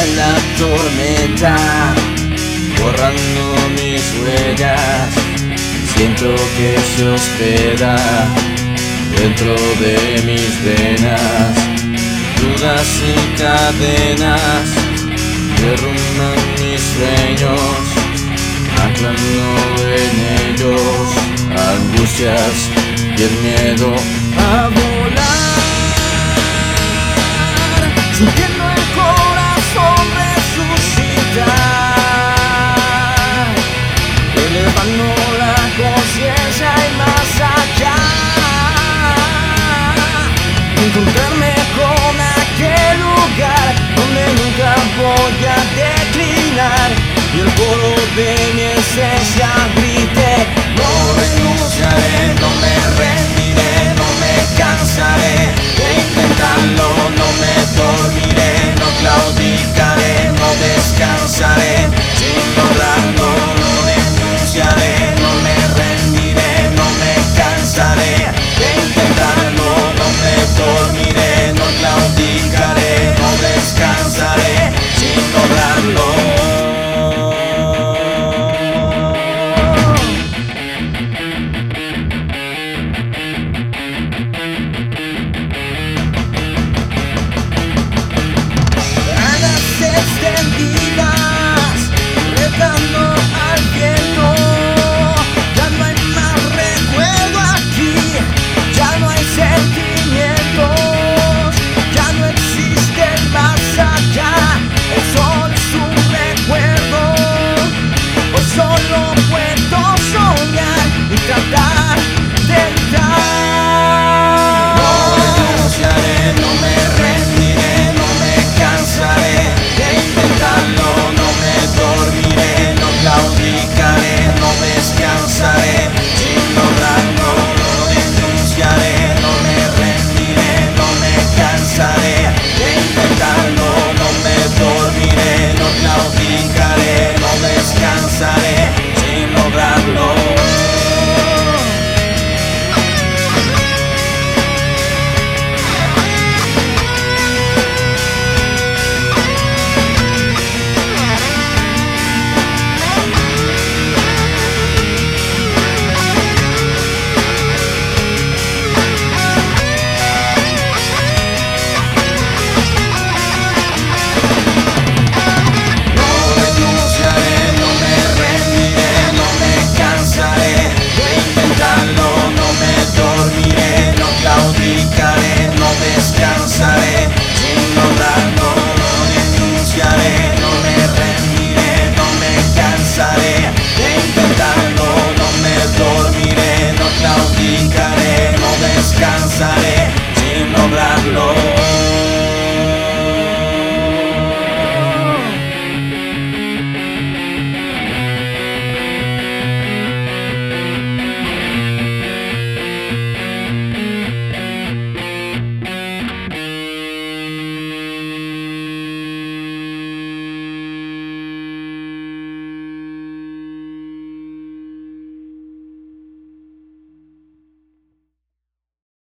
la tormenta, borrando mis huellas. Siento que se hospeda dentro de mis venas. Dudas y cadenas derrumban mis sueños, anclando en ellos angustias y el miedo a volar, sintiendo el corazón resucitar, elevando la conciencia y más allá, encontrarme con aquel lugar donde nunca voy a declinar, y el coro de mi esencia grite: no renunciaré, no me rendiré, no me cansaré de intentarlo, no me dormiré, no claudicaré, no descansaré, sin lograrlo, no renunciaré, no me rendiré, no me cansaré de intentarlo, no me dormiré, no claudicaré, no descansaré, sin lograrlo. Extendidas, retando al viento. Ya no hay más recuerdo aquí, ya no hay sentimientos, ya no existe más allá. El sol es un recuerdo, hoy solo puedo soñar y tratar de entrar. No renunciaré, no me rendiré, no me cansaré de intentarlo, no me dormiré, no claudicaré, no descansaré, sin lograrlo, no renunciaré, no me rendiré, no me cansaré de intentarlo, no me dormiré, no claudicaré.